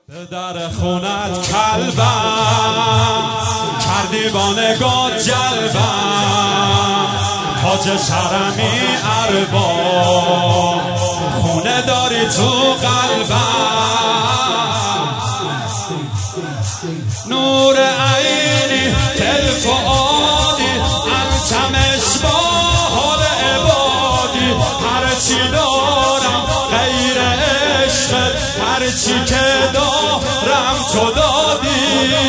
به در خونت کلبم کردی با نگاه جلبم، تاج سرمی ارباب خونه داری تو قلبم، نور عینی دل فؤادی انت مصباح العبادی، هرچی دارم غیر عشقت، هرچی که دارم تو دادی،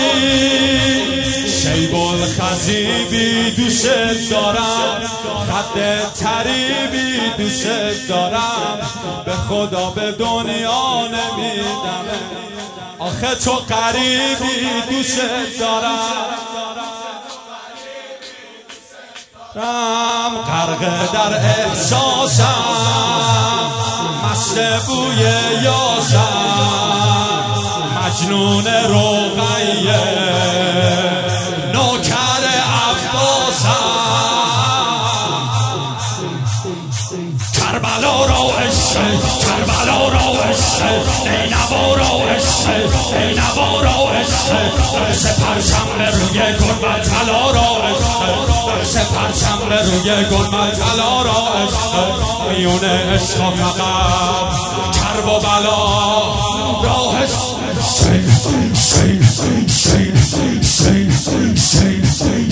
شیب الخضیبی دوست دارم، خد طریبی دوست دارم، به خدا به دنیا نمیدم، آخه تو قریبی دوست دارم، غرق در احساسم، مست بوی یاسم، مجنون رقیه نوکر عباسم، کربلا را عشق، کربلا را عشق، نینوا را عشق، نینوا را عشق، درس پرچم روی گنبد طلا را عشق، درس پرچم روی گنبد طلا را عشق، میون عشق فقط کرب و بلا راهش